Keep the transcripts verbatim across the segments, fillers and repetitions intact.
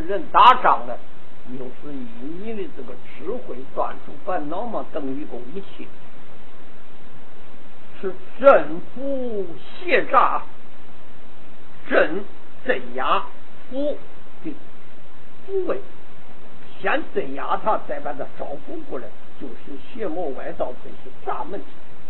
人打仗呢，又是以你的这个智慧断除烦恼嘛，等于一个武器，是镇伏邪诈，镇镇压伏的抚慰，先镇压他，再把他招呼过来，就是邪魔外道这些闸门，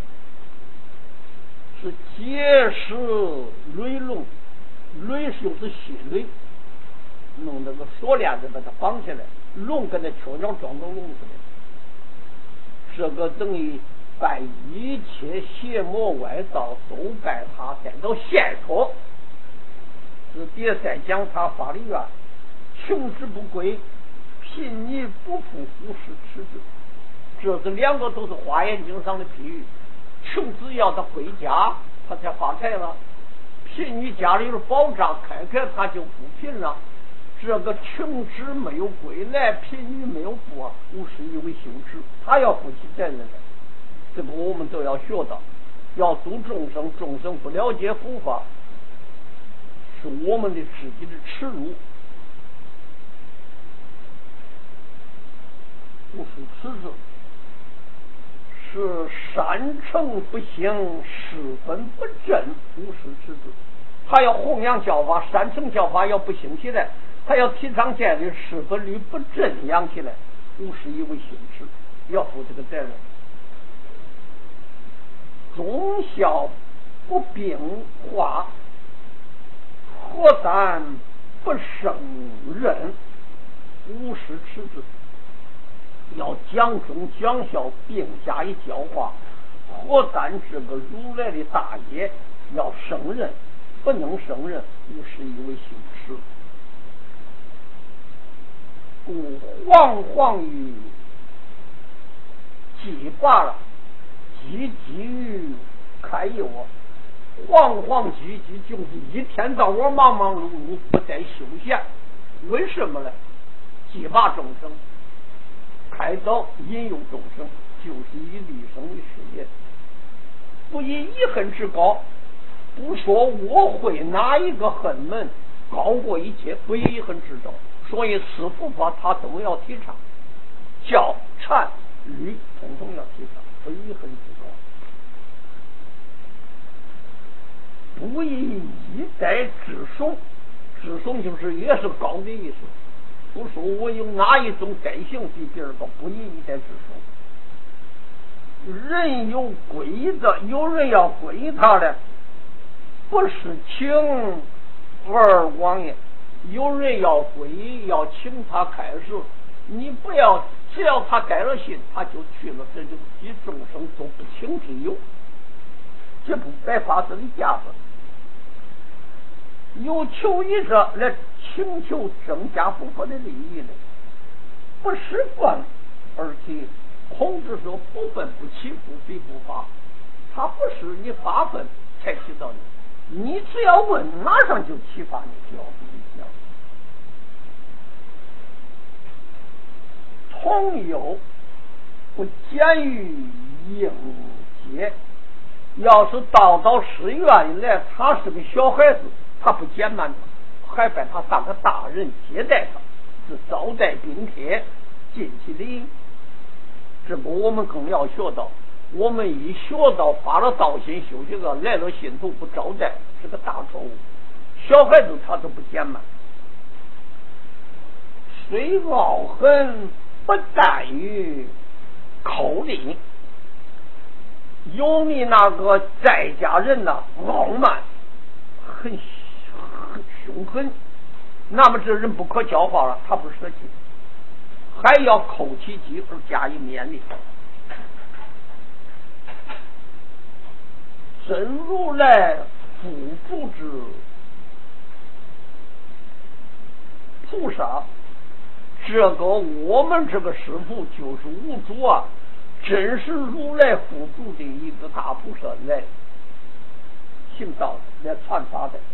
是结实雷龙，雷就是细雷，弄那个锁链子把它绑起来，龙跟那雀鸟装到笼子里，这个等于把一切邪魔外道都拜他带到现场。是别再讲他法律院穷之不贵，贫泥不富，虎视吃之。这是两个都是华严经上的譬喻。穷子要他归家，他才发财了；贫你家里有保障，开开他就不贫了。这个穷之没有归来，贫女没有富，无是因为羞耻，他要负起责任来。这个我们都要学到，要度众生，众生不了解佛法，是我们的自己的耻辱。不是耻辱，是善成不行，十分不正，无是耻辱。他要弘扬教法，善成教法要不兴起来，他要提倡戒律，十分律不正扬起来，无是因为羞耻，要负这个责任。忠孝不并化，何但不胜任，无是耻之。要讲忠讲孝并加以教化，何但这个如来的大业要胜任，不能胜任，无是因为羞耻。故惶惶于既罢了，积极于开业我，惶惶积极就是一天到晚忙忙碌碌，不再休闲。为什么呢？既拔众生，开导引诱众生，就是以立生的事业。不以一恨之高，不说我会哪一个恨门高过一切，不以一恨之高。所以四佛法他都要提倡，教禅律统统要提倡，不以一恨之高，不以一代之颂，之颂就是也是高的意思。不说我有哪一种德行比别人高，不以一代之颂。人有归的，有人要归他的，不是请而往也。有人要归，要请他开示，你不要，只要他改了心，他就去了，这就比众生都不请之忧，这不该发生的价值。有求于者来请求增加佛法的利益的，不是分而起。孔子说不分不起，不比不发，他不是你发奋才起到的，你只要问，马上就启发你，就要不一样。从有不减于应接，要是到到寺院来，他是个小孩子，他不减慢他，还把他当个大人接待他，是招待宾客，尽其礼。这个我们更要学到，我们一学到发了道心，修这个来了信徒不招待，是个大错误。小孩子他都不减慢，虽傲恨不惮于口令。有你那个在家人呐、啊，傲慢，很很凶狠，那么这人不可教化了，他不舍弃，还要扣其机而加以勉励。真如来辅助之菩萨，这个我们这个师父就是无主啊，真是如来辅助的一个大菩萨来行道的，来传法的，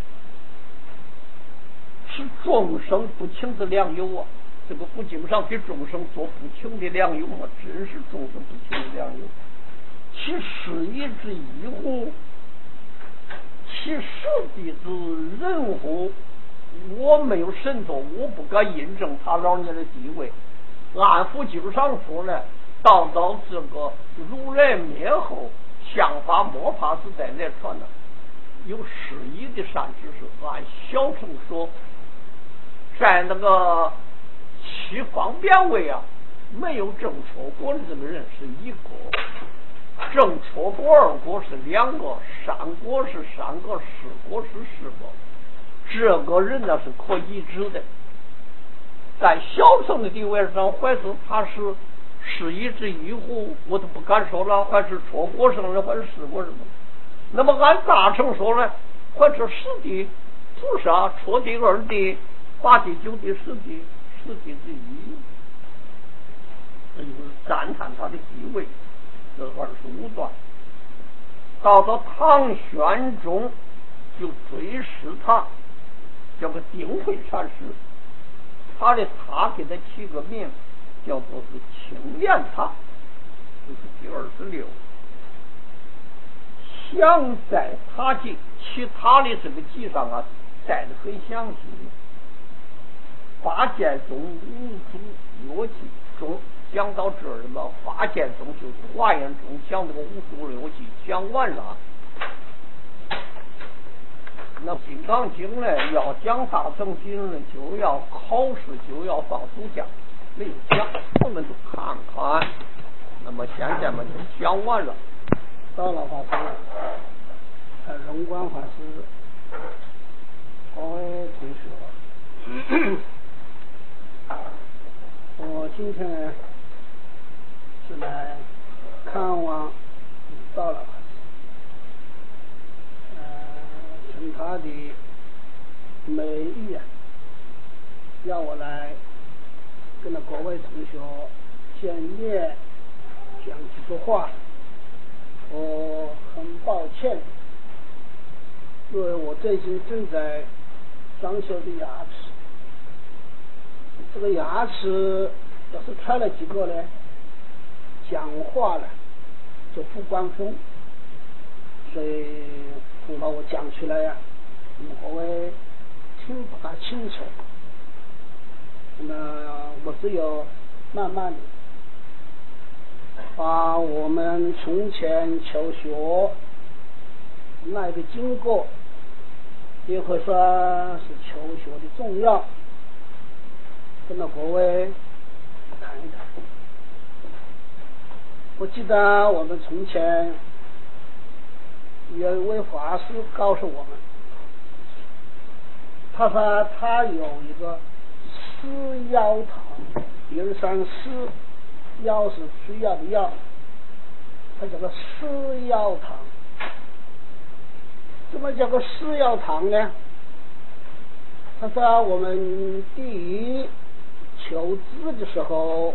是众生不请的良友啊。这个不经上给众生做不请的良友嘛，真是众生不请的良友。其事以之一乎？其实地之人乎？ 我没有神通，我不敢印证他老人家的地位。按佛经上说呢，到到这个如来灭后，相法末法时代来传的，有适宜的善知识。按小乘说，在那个七方便位啊，没有正错果的这个人是一个，正错果二果是两个，善果是三个，四果是四个。这个人呢是可移植的，在小乘的地位上，还是他是是一之一户，我都不敢说了，还是错果生的，还是四果生的。那么按大乘说呢，还是十地菩萨，错地二地，八地九地十地，十地之一。这就是赞叹他的地位。这二十五段到到唐玄宗就追谥他，叫个定慧禅师。他的他给他起个名叫做是青莲塔，这是第二十六。详在塔记，其他的这个记上啊带的很详细。八剑宗五祖六记中讲到这儿了，八剑宗就是华严宗讲这个五祖六记讲完了。那金刚经呢，要讲大乘经呢，就要考试，就要放暑假，没有讲，我们就看看。那么现在嘛就讲完了。 到了法师，呃，荣光法师，各位同学，我今天呢是来看望到了法师，呃，趁他的美意啊，让我来跟着各位同学见面讲几句话。我很抱歉，因为我最近正在装修的牙齿，这个牙齿要是开了几个呢，讲话了就不关风，所以恐怕我讲起来呀、啊，你们各位听不大清楚。那么我只有慢慢的把我们从前求学那个经过，也可说是求学的重要，跟着各位谈一谈。我记得我们从前有一位法师告诉我们，他说他有一个施药堂，一二三施，药是需要的药，它叫个施药堂。怎么叫个施药堂呢？他说我们第一求知的时候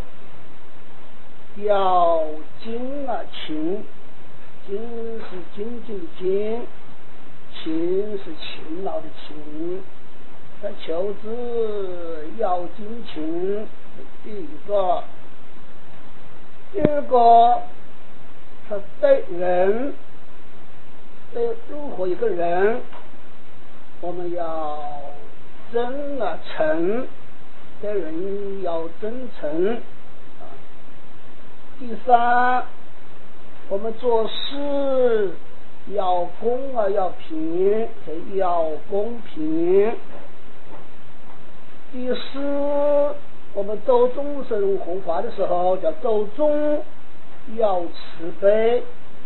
要精啊勤，精是精进的精，勤是勤劳的勤。在求知要精勤，第一个。第二个，他对人，对任何一个人，我们要真啊诚，对人要真诚啊。第三，我们做事要公啊要平，要公平。第四，我们周众生护法的时候叫周众要慈悲，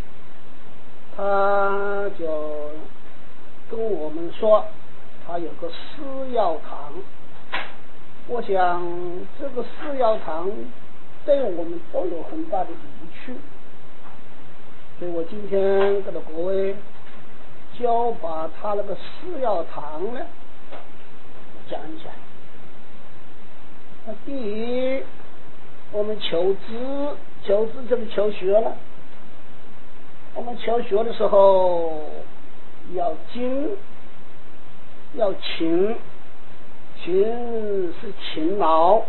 他就跟我们说他有个施药堂。我想这个施药堂对我们都有很大的益处，所以我今天跟着各位就把他那个施药堂呢讲一讲。第一，我们求知，求知就是求学了。我们求学的时候要精，要勤，勤是勤劳，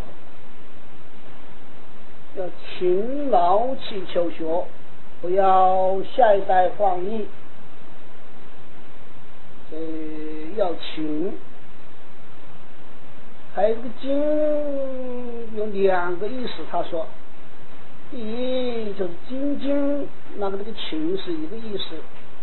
要勤劳去求学，不要下一代放逸。所以要勤。 还有这个精有两个意思，他说，第一就是精精，那个这个情是一个意思。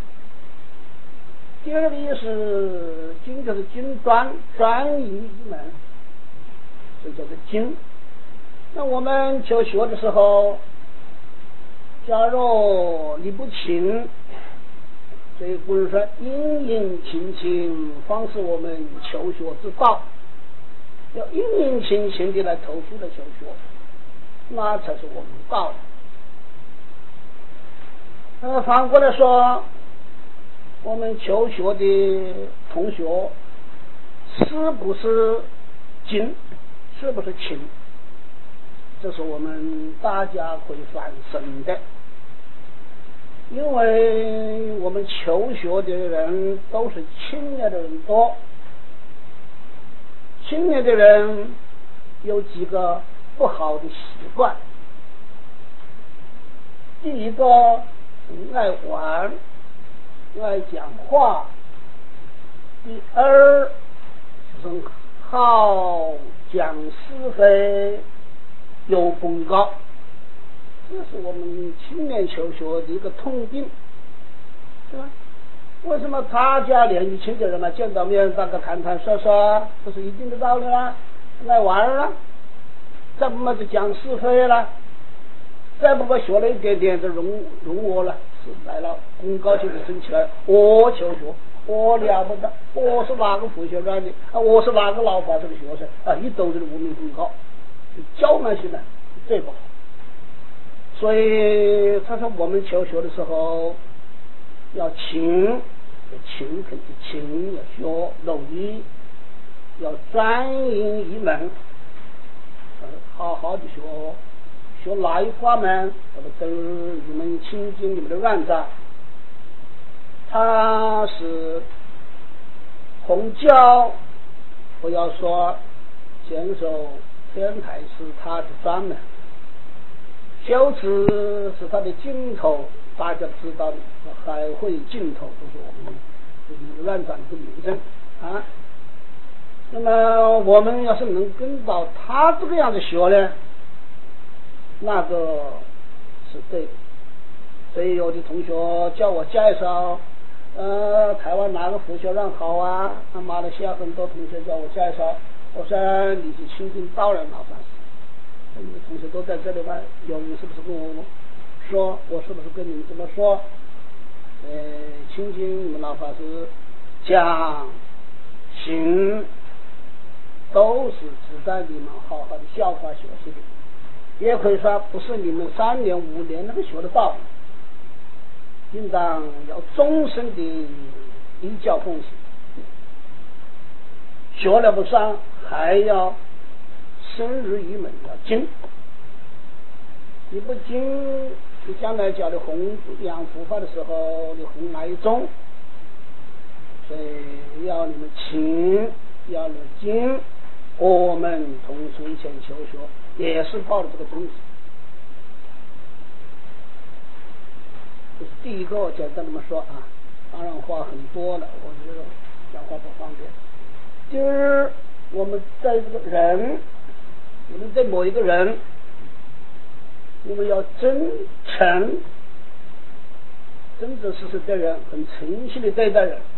第二个意思，精就是精专，专一一门，这叫做精。那我们求学的时候，假如你不勤，所以不是说殷殷勤勤方是我们求学之道，要殷殷勤勤地来投书的求学，那才是我们的道。呃，反过来说，我们求学的同学是不是精，是不是勤，这是我们大家可以反省的。因为我们求学的人都是青年的人多，青年的人有几个不好的习惯。第一个，爱玩，爱讲话；第二，就是好讲是非，有功高。这是我们青年求学的一个通病，对吧？为什么大家年纪轻的人嘛，见到面大家谈谈说说，这是一定的道理啦，爱玩啦，再不嘛就讲是非啦，再不嘛学了一点点就容容我了，是来了功高兴的升起来，我求学，我了不得，我是哪个佛学院的啊，我是哪个老法师的学生啊，一兜子的无名功高，骄慢心呢，最不好。所以他说我们求学的时候要勤，要勤恳的勤，要学努力，要专一一门，好好的学，学哪一法门，我们都你们亲近你们的院长，他是弘教，不要说坚守天台是他的专门，修持是他的尽头，大家知道的海会尽头，都是我们这个院长的名声啊。那么我们要是能跟到他这个样子学呢，那个是对的。所以有的同学叫我介绍，呃，台湾哪个佛学院好啊？那马来西亚很多同学叫我介绍，我说你是亲近道人老法师。你们同学都在这里吧？有人是不是跟我说？我是不是跟你们这么说？呃，亲近你们老法师讲行，都是指导你们好好的效法学习的。也可以说，不是你们三年五年那个学得到，应当要终身的依教奉行，学了不上，还要深入一门，要精。你不精，你将来叫你弘扬佛法的时候，你弘哪一种？所以要你们勤，要你们精。我们同从前求学也是抱着这个宗旨。这是第一个，我简单这么说啊，当然话很多了，我觉得讲话不方便。第二，我们在这个人，我们对某一个人，我们要真诚，真真实实对人，很诚信的对待人。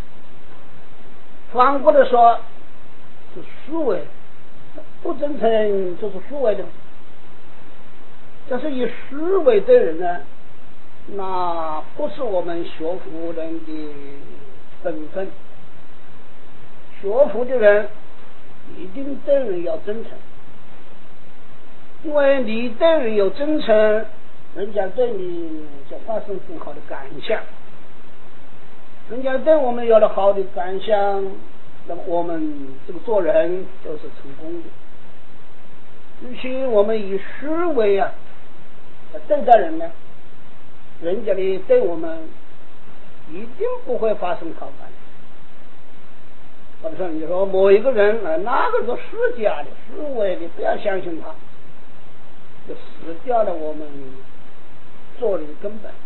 反过来说，是虚伪，不真诚就是虚伪的。但是以虚伪对人呢，那不是我们学佛人的本分。学佛的人一定对人要真诚，因为你对人有真诚，人家对你就发生很好的感想，人家对我们有了好的感想，那么我们这个做人就是成功的。与其我们以虚伪啊对待人呢，人家的对我们一定不会发生好感。或者说你说某一个人啊，那个是虚假的、虚伪的，不要相信他，就死掉了我们做人的根本。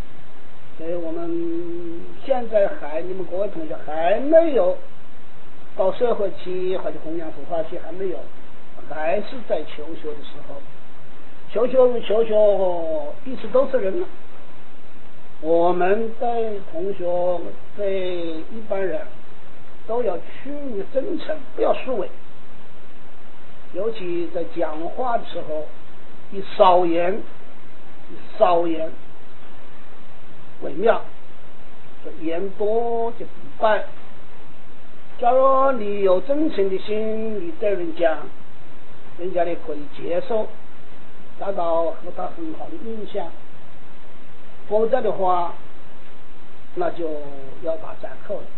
所以我们现在还，你们各位同学还没有到社会期或者弘扬佛法期还没有，还是在求学的时候，求学与求学彼此都是人了。我们对同学对一般人都要趋于真诚，不要虚伪，尤其在讲话的时候，以少言以少言为妙，言多就不败。假如你有真诚的心，你对人讲，人家也可以接受，达到和他很好的印象。否则的话，那就要打折扣了。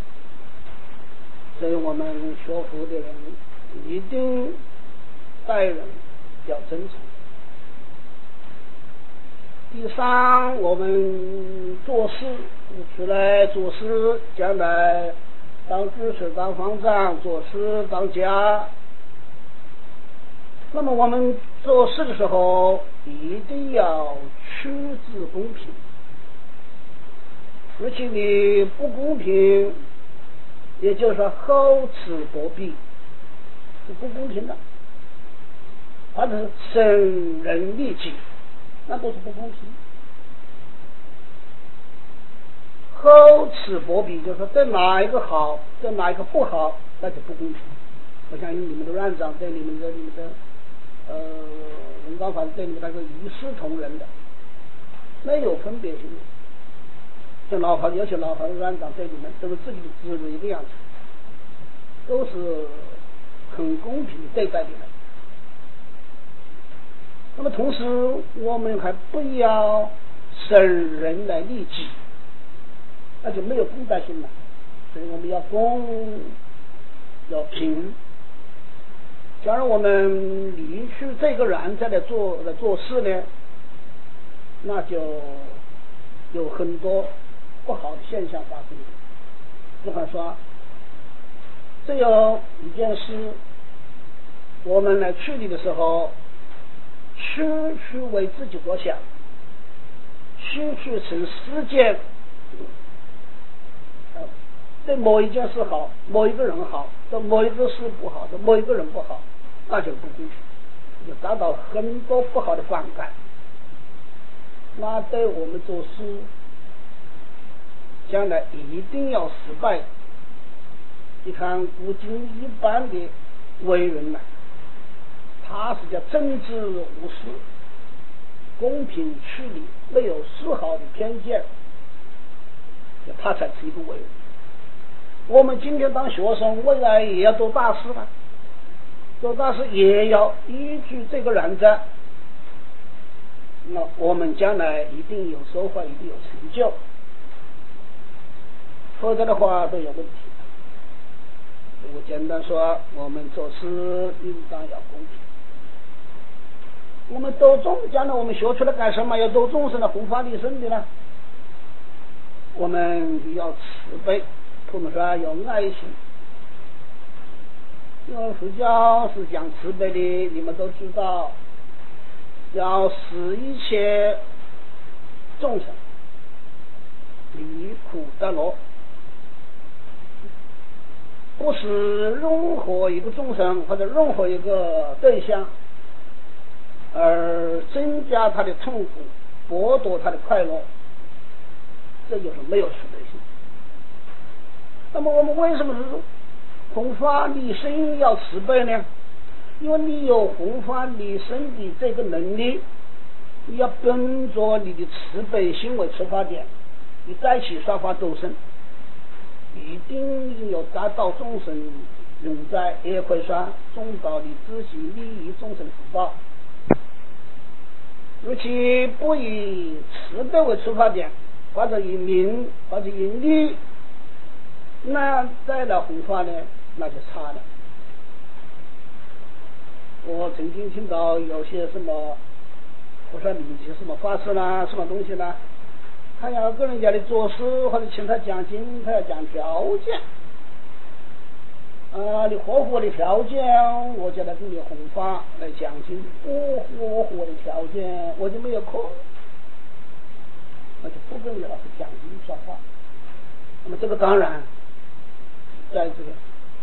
所以我们学佛的人一定待人要真诚。第三，我们做事出来做事，将来当知识当方丈，做事当家。那么我们做事的时候一定要趋之公平，而且你不公平，也就是说厚此薄彼，是不公平的，或者是损人利己，那都是不公平。厚此薄彼就是说对哪一个好，对哪一个不好，那就不公平。我相信你们的院长对你们的你们的呃文高法对你们那个一视同仁的，没有分别心的。像老好有些老好的院长对你们都是自己的子女一个样子，都是很公平的对待你们。那么同时我们还不要损人来利己，那就没有公德心了。所以我们要公要平。假如我们离去这个人再来做来做事呢，那就有很多不好的现象发生。比方说，只有一件事，我们来处理的时候，区区为自己着想，区区成世界，对某一件事好，某一个人好，对某一个事不好，对某一个人不好，那就不公平，就达到很多不好的反感。那对我们做事将来一定要失败。你看古今一般的伟人呢，他是叫政治无私，公平处理，没有丝毫的偏见，他才是一个伟人。我们今天当学生，未来也要做大事了，做大事也要依据这个原则，那我们将来一定有收获，一定有成就，否则的话都有问题。我简单说，我们做事应当要公平。我们度众，将来我们学出来干什么？要度众生的，弘法利生的呢？我们要慈悲，我们说有爱心。因为佛教是讲慈悲的，你们都知道，要使一切众生离苦得乐，不使任何一个众生或者任何一个对象而增加他的痛苦，剥夺他的快乐，这就是没有慈悲心。那么我们为什么是弘法利生要慈悲呢？因为你有弘法利生的这个能力，你要本着你的慈悲心为出发点，你再起说法度生，一定有达到众生永在，也可以说中道你自己利益众生的福报。尤其不以慈悲为出发点，或者以名或者以利，那再来弘法呢，那就差了。我曾经听到有些什么，我说你些什么法师啦，什么东西啦，他要跟人家的做事或者请他讲经，他要讲条件啊，你合乎我的条件，我就来跟你弘法来讲经；不合乎我的条件，我就没有空，那就不跟你老师讲经说话。那么这个当然，在这个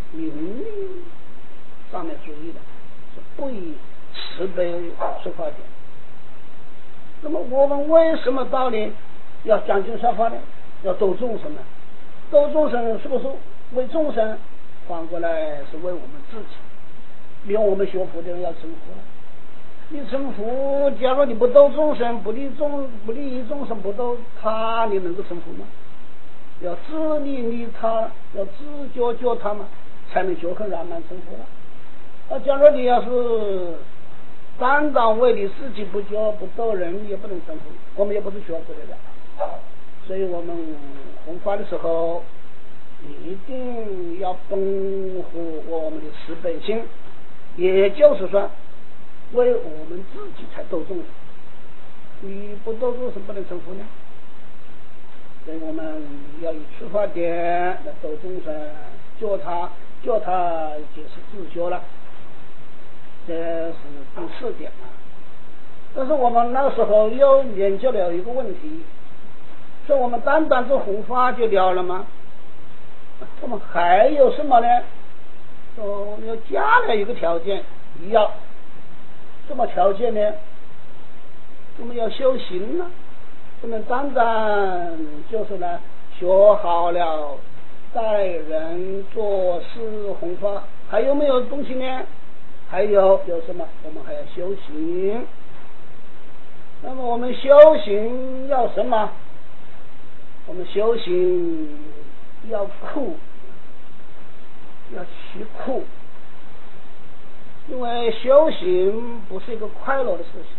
名利上面主义的，是不以慈悲出发点。那么我们为什么道理要讲经说法呢？要度众生呢？度众生是不是为众生？反过来是为我们自己。比如我们学佛的人要成佛了，你成佛，假如你不度众生，不利众不利于众生，不度他，你能够成佛吗？要自利利他，要自觉觉他嘛，才能觉很圆满成佛了。啊，假如你要是单单为你自己不觉不度人，也不能成佛。我们也不是学佛的人，所以我们弘法的时候一定要丰富我们的慈悲心，也就是说为我们自己才度众生。你不度众生不能成佛呢？所以我们要以出发点来度众生，叫他叫他就是自觉了，这是第四点啊。但是我们那时候又研究了一个问题，说我们单单做弘法就了了吗？我们还有什么呢？说我们要加了一个条件，要什么条件呢？我们要修行呢，不能单单就是呢学好了待人做事弘法，还有没有东西呢？还有有什么？我们还要修行。那么我们修行要什么？我们修行要苦，要吃苦，因为修行不是一个快乐的事情。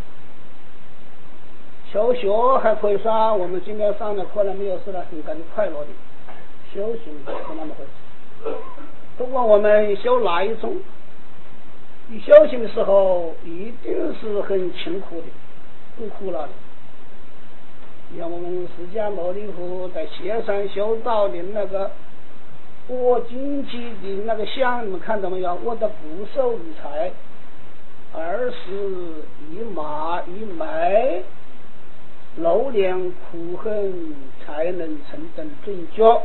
求学还可以说我们今天上的课了没有事了，很感觉快乐的。修行不是那么回事。不管我们修哪一种，你修行的时候一定是很辛苦的，很苦恼的。你看我们释迦牟尼佛在雪山修道的那个握经济的那个像，你们看到没有？握得不受理财，而是以马以美流连苦恨，才能成等正觉。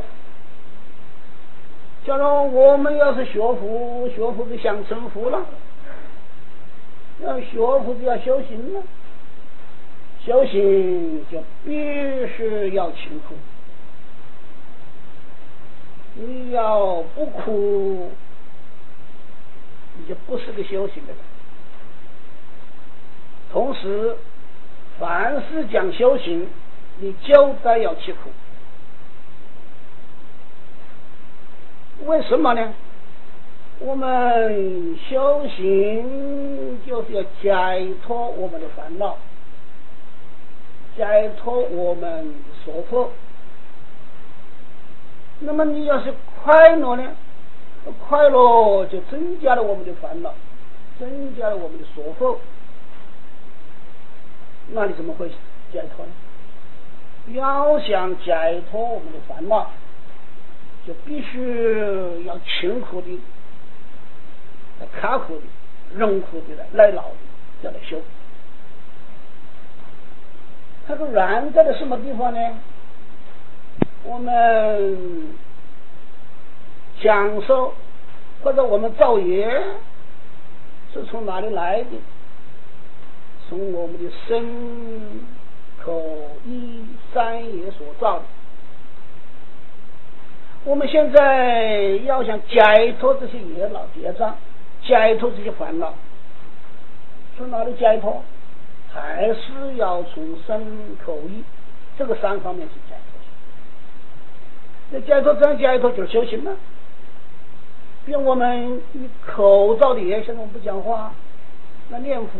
假如我们要是学佛，学佛就想成佛了，要学佛就要修行了，修行就必须要勤苦。你要不苦，你就不是个修行的人。同时，凡是讲修行，你就得要吃苦。为什么呢？我们修行就是要解脱我们的烦恼，解脱我们的所迫。那么你要是快乐呢？快乐就增加了我们的烦恼，增加了我们的所迫。那你怎么会解脱呢？要想解脱我们的烦恼，就必须要勤苦的、刻苦的、忍苦的、耐劳的，要来修。它是软在了什么地方呢？我们享受或者我们造业是从哪里来的？从我们的身口意三业所造的。我们现在要想解脱这些业恼业障，解脱这些烦恼，从哪里解脱？还是要从身口意这个三方面去解脱。那解脱怎样解脱？就是修行了。比如我们以口造的业，现在我们不讲话，那念佛。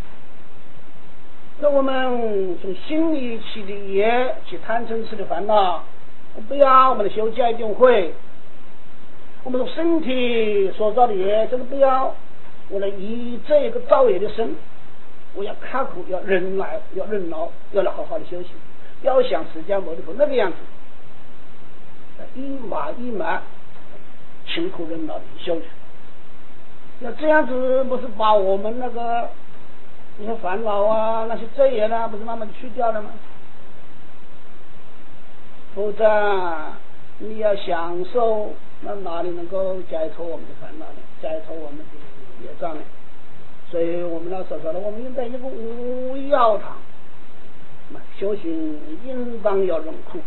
那我们从心里起的业，起贪嗔痴的烦恼，不要我们的修戒定慧。我们从身体所造的业，这个不要我来以这个造业的身，我要刻苦，要忍耐，要忍劳，要来好好的修行，要像释迦牟尼佛那个样子，一马一马勤苦忍劳的修行。要这样子，不是把我们那个那些烦恼啊，那些罪业啊，不是慢慢去掉了吗？否则你要享受那哪里能够解脱我们的烦恼呢？解脱我们的业障呢？所以我们老师说了，我们应该一个无药堂，修行应当要忍苦。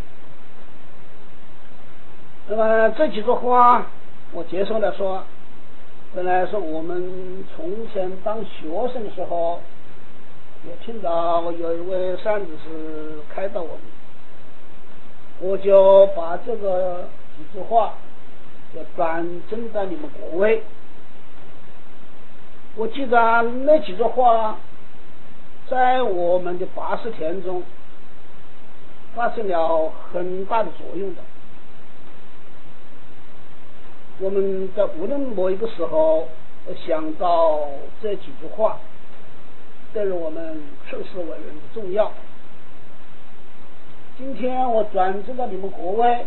那么这几句话我接受来说，本来是我们从前当学生的时候也听到有一位善知识开导我们，我就把这个几句话就转赠在你们各位。我记得那几句话在我们的八十天中发生了很大的作用的。我们在无论某一个时候想到这几句话，对于我们处世为人的重要。今天我转赠到你们各位，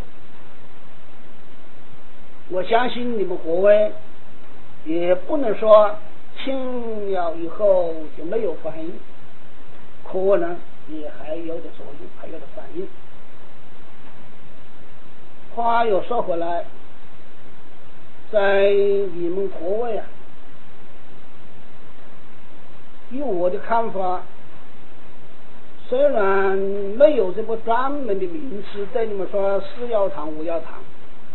我相信你们各位也不能说听了以后就没有反应，可能也还有点作用，还有点反应。话又说回来，在你们各位啊，以我的看法，虽然没有这个专门的名词对你们说是药堂无药堂，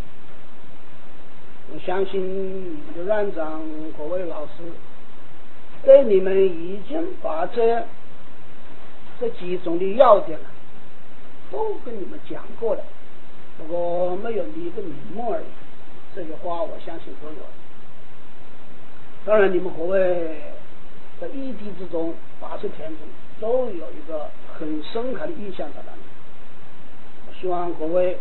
我相信你们的院长各位老师对你们已经把这这几种的要点都跟你们讲过了，不过没有立个名目而已。这些话我相信都有。当然你们各位在异地之中八十天中都有一个很深刻的印象在那里。我希望各位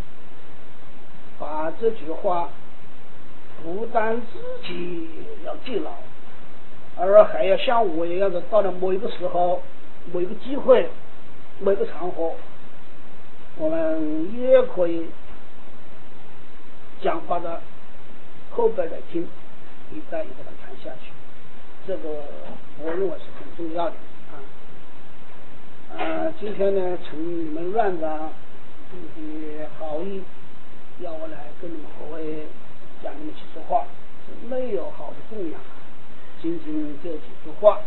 把这句话不但自己要记牢，而还要像我一样的，到了某一个时候某一个机会某一个场合，我们也可以讲话的后辈来听，一代一代的传下去，这个我认为是很重要的啊。呃，今天呢，请你们院长的好意，要我来跟你们各位讲那么几句话，没有好的供养，仅仅这几句话，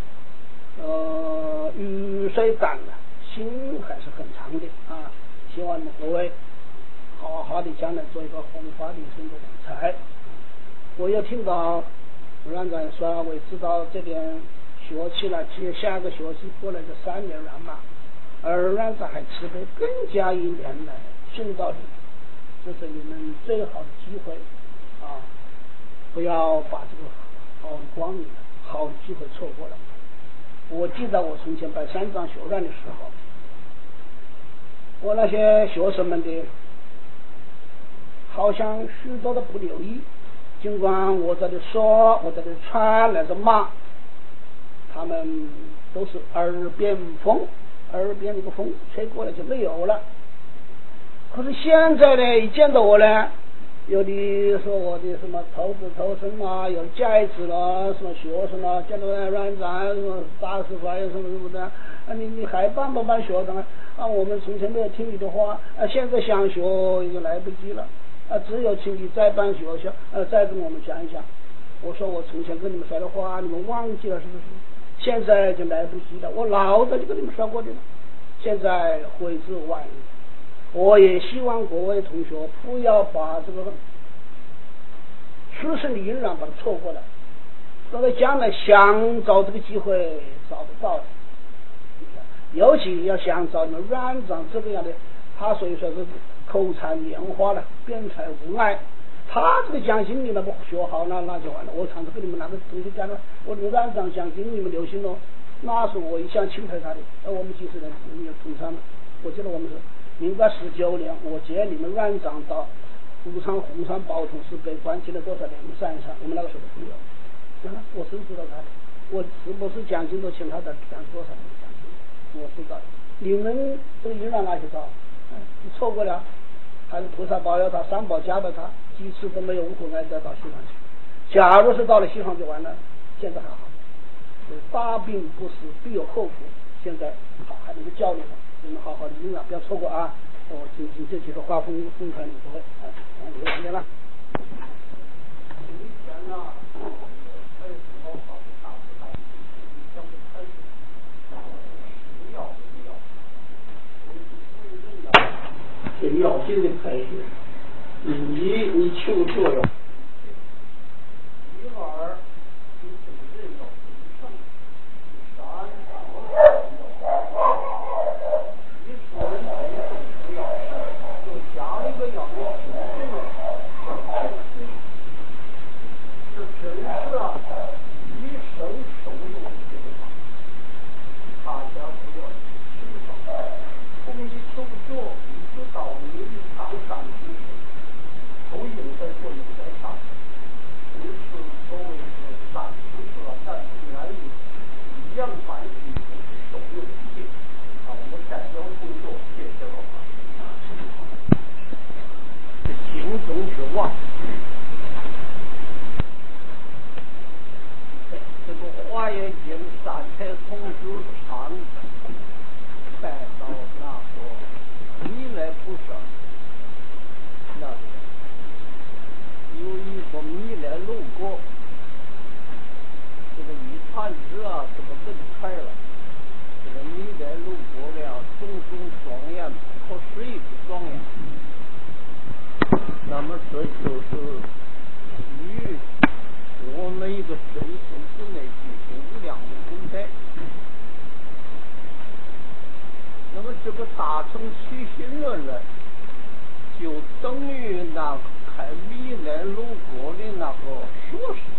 呃，雨虽短了，心还是很长的啊。希望你们各位好好的将来做一个弘法利生的人才。我又听到院长说，我也知道这边学期了，接下个学期过来就三年了嘛，而院长还慈悲更加一年来训导你们，这是你们最好的机会啊！不要把这个好的光明、好的机会错过了。我记得我从前拜三藏学院的时候，我那些学生们的好像许多的不留意，尽管我在这说，我在这传，来这骂，他们都是耳边风，耳边那个风吹过来就没有了。可是现在呢，一见到我呢，有的说我的什么投资投身啊，有戒指啦，什么学生啊，见到院长什么大师傅什么什么的，啊你你还办不办学生啊？啊我们从前没有听你的话，啊现在想学已经来不及了，啊只有请你再办学校，呃再跟我们讲一讲。我说我从前跟你们说的话，你们忘记了是不是？现在就来不及了，我老早就跟你们说过的了，现在悔之晚矣。我也希望各位同学不要把这个出生的因缘把它错过了，那么将来想找这个机会找不到的，尤其要想找你们院长这个样的，他所以说是口才莲花了，辩才无碍，他这个讲经你们不学好了那就完了。我常常跟你们那个同学讲了，我的院长讲经你们留心了，那是我一向钦佩他的。而我们几十人我们有同参，我记得我们是民国十九年，我接你们院长到武昌红山宝图寺被关接了多少年？算一算，我们那个时候的朋友，啊，我是知道他的，我是不是讲经都请他的讲多少年讲经，我知道。你们这个因缘哪去找？嗯，你错过了，还是菩萨保佑他，三宝加持他，几次都没有无苦哀得到西方去。假如是到了西方就完了，现在还好，大病不死必有后福。现在好还能够教育他，你们好好的因缘不要错过啊！ 哦，今今天这个画风风传不会，哎，有时间了。 以前呢，开始老法的大不大，讲的开始是要不要，我是为人呢，这要紧的开始，一你求作用，第二你这个人要忠诚，第三你说你这种不要事，又加了一个要你忠诚了，这真是啊，一生受用的地方，大家不要去轻放。从你求学一直到你上山之时，都应该做应该上。这是所谓是善知识啊，但是难以扬帆一定是受用的境。啊，我们代表工作，谢谢老师。这心中之望。这个华严经三台同时上拜到那个弥勒菩萨那里，有一个弥勒路过，这个一弹指啊，这个门开了，这个弥勒路过了，种种庄严，不可思议的庄严。那么这就是与我们一个真心之内进行无量的功德。那么这个大乘起心论呢，就等于那个开弥勒路国的那个硕士，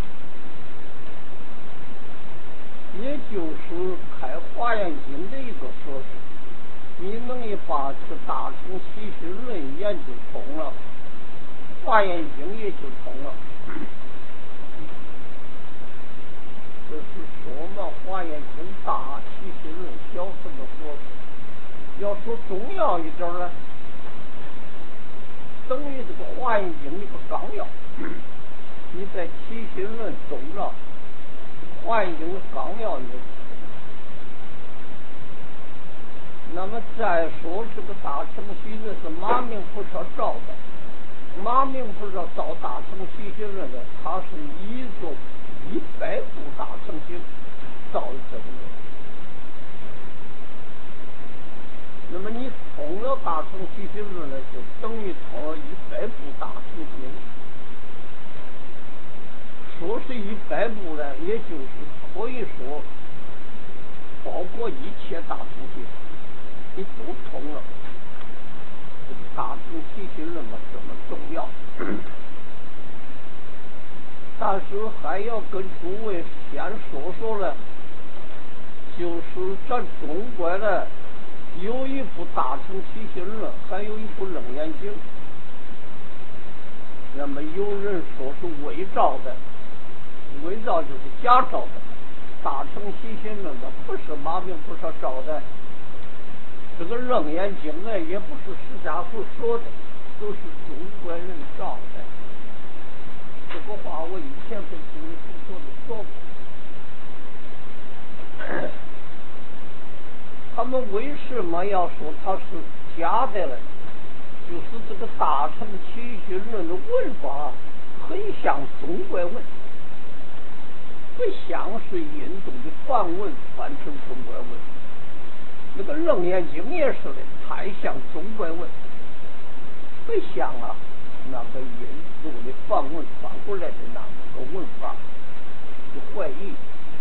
也就是开华严经的一个硕士。你能一把这大乘起心论研究通了，华严经也就通了。这是说嘛，华严经大，起心论小，这么说。要说重要一点呢，等于这个华严经一个纲要。你在起心论中了，华严经的纲要也。那么再说这个大乘起心论是马明菩萨造的。马明菩萨造大乘起心论的，他是依着一百部大乘经造的这个论。那么你通了大乘起心论呢，就等于通了一百部大乘经。说是一百部呢，也就是可以说包括一切大乘经，你都通了。这个大乘起心论嘛，这么重要。但是还要跟诸位先说说呢，就是咱中国呢有一部大乘起心论，还有一部楞严经。那么有人说是伪造的，伪造就是假造的。大乘起心论呢，不是马明菩萨造的。这个楞严经呢，也不是释迦佛说的，都是中国人造的。这个话我以前跟诸位同学们说过。他们为什么要说它是假的呢？就是这个大乘起心论的问法很像中国文，不像是印度的梵文翻成中国文。那个楞严经也是的，太像中国文，不像啊那个印度的梵文翻过来的那个文法的会意。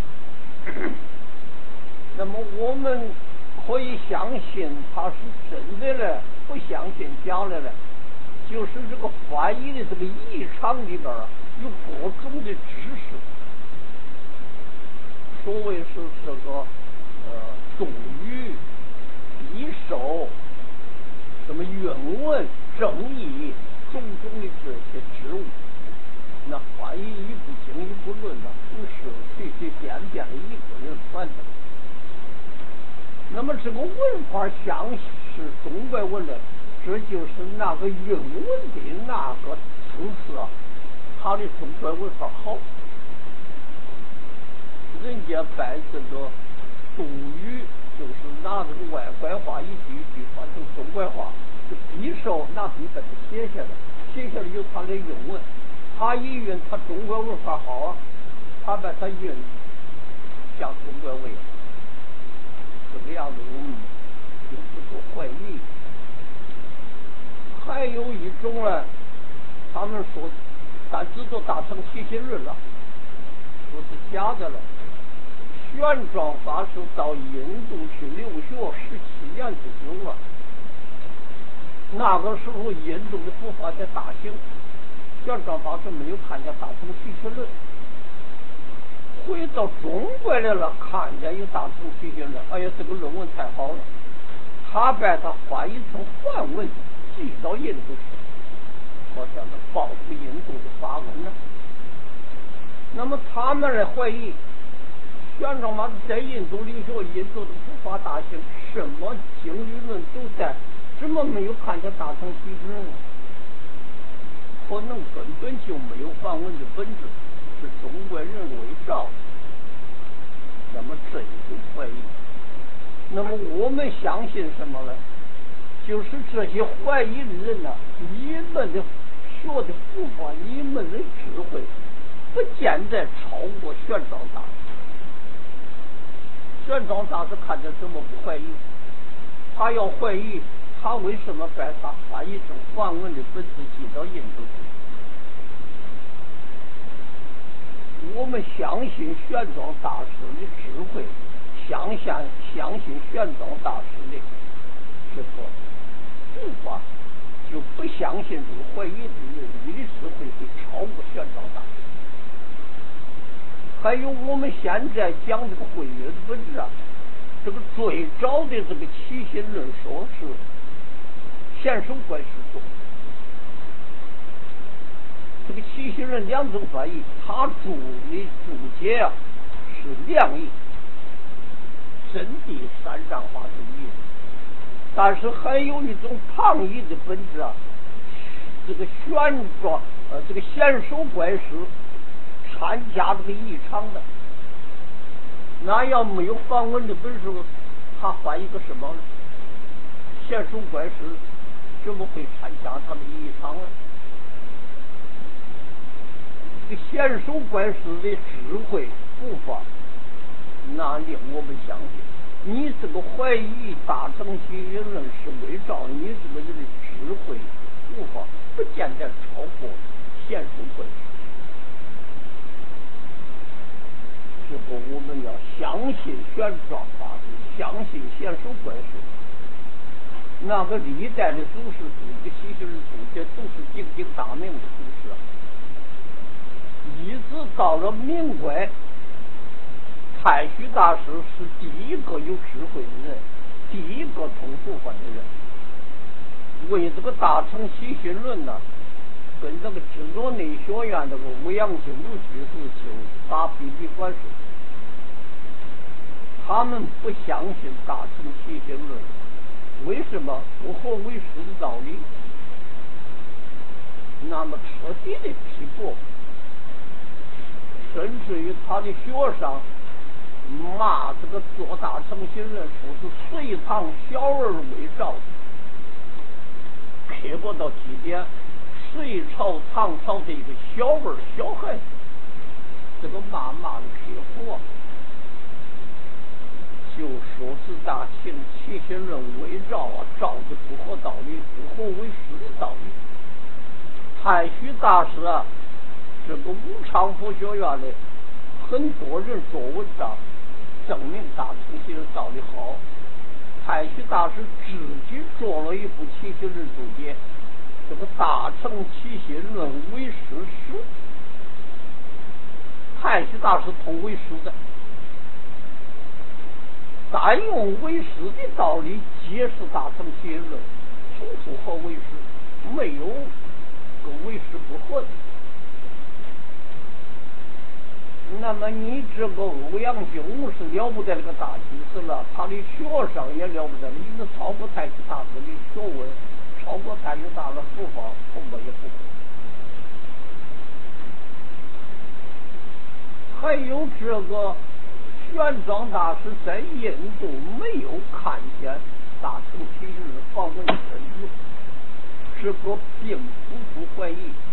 那么我们可以相信它是真的了，不相信假的了，就是这个翻译的这个异常里边啊，有各种的知识。所谓是这个呃动语、一手、什么韵文、正义，种种的这些职务，那翻译一部经一部论呢，不是随随便便的一个人翻的。那么这个文法像是中国文的，这就是那个韵文的那个层次啊，它的中国文法好。人家把这个动语就是拿这个外国话一句一句翻成中国话， 这匕首那笔把它写下来，写下来有他的韵文，他一韵他中国文化好啊，他把它韵像中国味，这个样子我们就不做会议。还有一种呢，他们说咱制作大成七星论了，说是假的了。玄奘法师到印度去留学十七年之久了，那个时候印度的佛法在大兴，玄奘法师没有看见大成七星论，回到中国来了，看见有大成七星论，哎呀，这个论文太好了，他把它翻译成梵文寄到印度去，好像是报复印度的法文呢。那么他们来怀疑玄奘法师在印度留学，印度的佛法大兴，什么经律论都在，怎么没有看见大成七星论？可能根本就没有梵文的本质，是中国人伪造。那么这一种怀疑，那么我们相信什么呢？就是这些怀疑的人呢、啊，你们的学的佛法，你们的智慧，不见得超过玄奘大师。玄奘大师看着怎么不怀疑？他要怀疑，他为什么把它翻译成梵文的本子寄到印度去？我们相信玄奘大师的智慧，相信相信玄奘大师的这个佛法，就不相信这个怀疑的人你的智慧会超过玄奘大师。还有我们现在讲这个慧约的本质啊，这个最早的这个起心论说是贤首观师说，这个起心论两种翻译，他注的注解啊是良译，真谛三藏法是译的，但是还有一种旁译的本质啊，这个玄奘呃这个贤首观师参加这个译场的，那要没有梵文的本事，他翻译个什么呢？贤首观师怎么会参加他的译场呢？这个贤首观师的智慧佛法，那令我们相信，你这个怀疑大乘起因论是伪造，你这个人的智慧佛法不见得超过贤首观师。这个我们要相信玄奘法师，相信贤首观师。那个历代的祖师祖的其实祖这都是鼎鼎大名的祖师，一直到了明归，太虚大师是第一个有智慧的人，第一个通佛法的人。为这个大乘起心论呢，跟这个制作内学院这个欧阳靖武居士就打比比关系。他们不相信大乘起心论，为什么？不合为师的道理。那么彻底的批驳，甚至于他的学生骂这个做大乘心论说是隋唐小儿伪造，刻薄到极点。隋朝唐朝的一个小儿小孩子，这个骂骂的刻薄，就说是大乘起心论伪造啊，造的不合道理，不合为师的道理。太虚大师啊，这个武昌佛学院的很多人做文章证明大乘起心论道理好。太虚大师自己做了一部起心论注解，这个大乘起心论为师师，太虚大师通为师的，单用为师的道理解释大乘起心论，从不合为师，没有跟为师不合的。那么你这个欧阳靖武是了不得那个大居士了，他的学生也了不得了，你是超过太虚大师的学问，超过太虚大师的佛法，恐怕也不会。还有这个玄奘大师在印度没有看见大乘起心论梵文的本质， 这个并不足怀疑。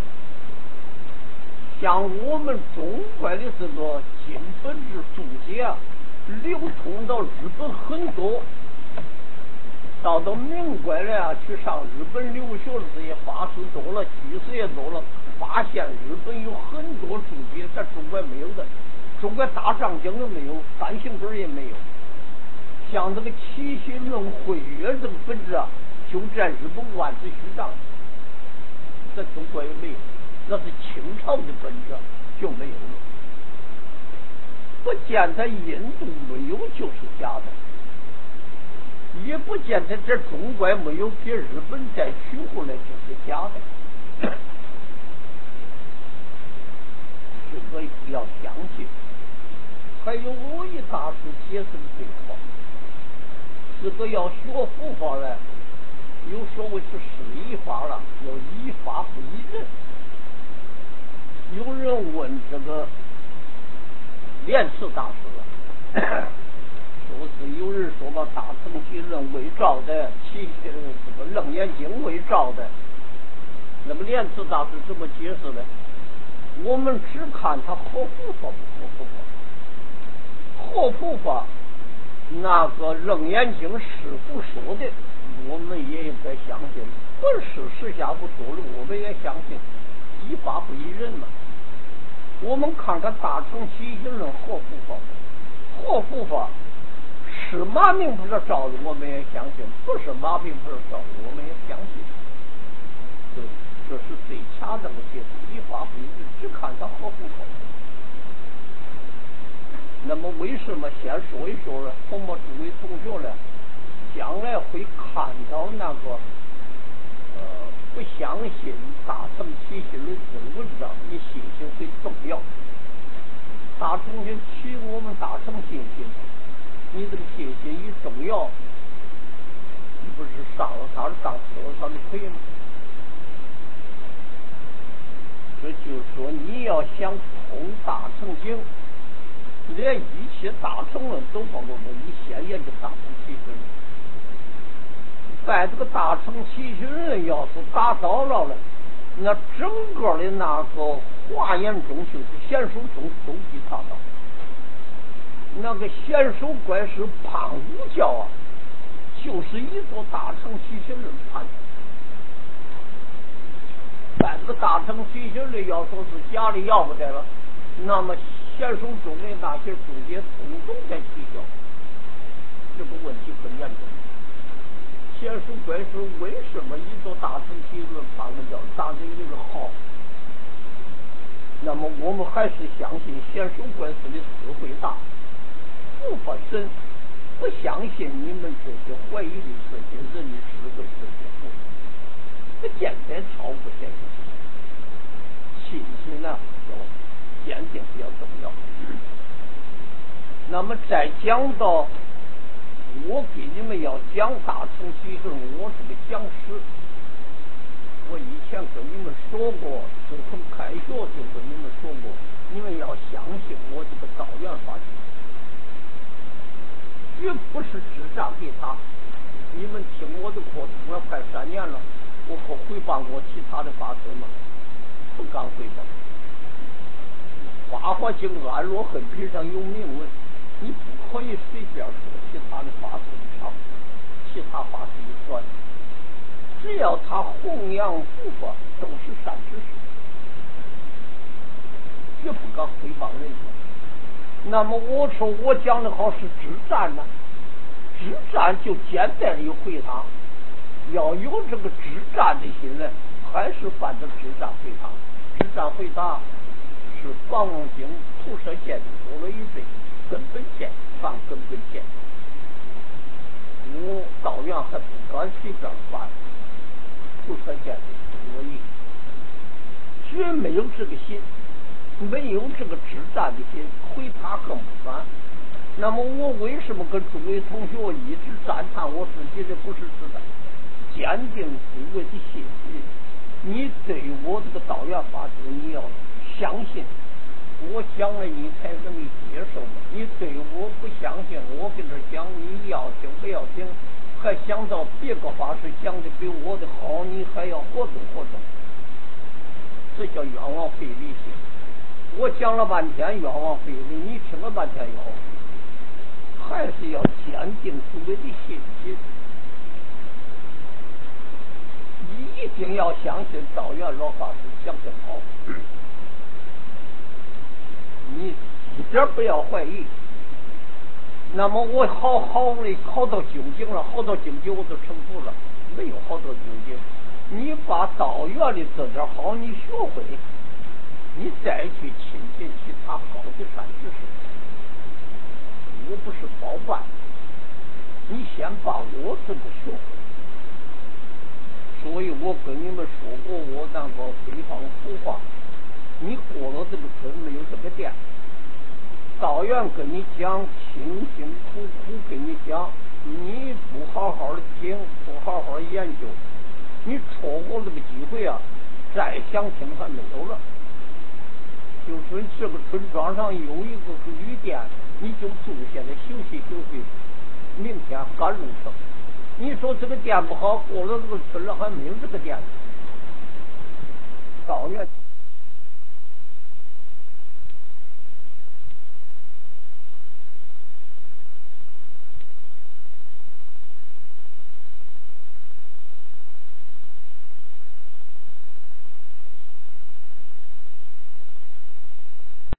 像我们中国的这个金本制书籍啊，流通到日本很多。到到民国了啊，去上日本留学的这些法师多了，居士也多了，发现日本有很多书籍在中国没有的，中国大藏经都没有，单行本也没有。像这个齐心论会约这个本质啊，就在日本万子虚藏，在中国也没有，那是清朝的本质就没有了。不见在印度没有就是假的。也不见得这中国没有比日本再取回来就是假的，这个要相信。还有我一大师解释的最好，这个要学佛法呢，有所谓是释依法了，要依法不依人。有人问这个莲池大师了。说是有人说嘛，大乘其论为照的，其这个楞严经为照的。那么莲池大师怎么解释呢？我们只看他合佛法不合佛法。合佛法，那个楞严经师父说的，我们也应该相信；本师释迦不说的，我们也相信。依法不依人嘛。我们看看大乘起信论合佛法，合佛法。是马明菩萨照的，我们也相信；不是马明菩萨照的，我们也相信。对，这是最恰当的解释，依法不依人，只看他合不合。那么为什么先说一说呢？同我诸位同学呢，将来会看到那个呃不相信大乘起信论这个文章，你信心会动摇。大乘就起我们大乘信心。你这个信心一动摇，你不是上了他当吃了他的亏吗？这就是说，你要想通大乘经，连一切大乘论都放过，你先研究大乘起信论。在这个大乘起信论要是达到了了，那整个的那个华严中就是显手中都比他到。那个显手观是判五教啊，就是一座大乘起信论判的。在这个大乘起信论要说是假的要不得了，那么显手中的那些书籍统统在取消，这个问题很严重。显手观是为什么一座大乘起信论判五教？大乘这个好。那么我们还是相信显手观师的智慧大。不发生，不相信你们这些怀疑的这些人的智慧，这些佛，不见得超过这个信心呢，要坚定比较重要。那么再讲到我给你们要讲大乘起信论，我是个讲师，我以前跟你们说过，自从开学就跟你们说过，你们要相信我这个道源法体。绝不是智障给他。你们听我的课听了快三年了，我可回谤过其他的法师吗？不敢回谤。法华经安罗恨皮上有明文，你不可以随便说其他的法师的长，其他法师的短。只要他弘扬佛法，都是善知识，绝不敢回谤人家。那么我说我讲的好是止战呢，止战就简单的回答，要有这个止战的心呢，还是犯着止战回答。止战回答是《法王经》徒舍见的多了一罪根本见，犯根本见。我道员还不敢随便犯徒舍见的多一，绝没有这个心。没有这个止战的心，回答更不敢。那么我为什么跟诸位同学一直赞叹我自己的不是止战？坚定诸位的信心，你对我这个道源法师你要相信，我讲了你才容易接受嘛。你对我不相信，我跟这讲你要听不要听， 还想到别个法师讲的比我的好，你还要活动活动，这叫冤枉费力气。我讲了半天冤枉费力，你听了半天以后，还是要坚定自己的信心。你一定要相信道元老法师讲的好，你一点不要怀疑。那么我好好的好到究竟了，好到究竟我就成佛了，没有好到究竟。你把道元的这点好你学会，你再去亲近其他高的善知识。我不是包办，你先把我这个学会。所以我跟你们说过，我那个北方俗话，你过了这个村没有这个店。道元跟你讲，辛辛苦苦跟你讲，你不好好的听，不好好的研究，你错过这个机会啊，再想听还没有了。就说这个村庄上有一个旅店，你就住下来休息休息，明天赶路程。你说这个店不好，过了这个村了还没有这个店。道元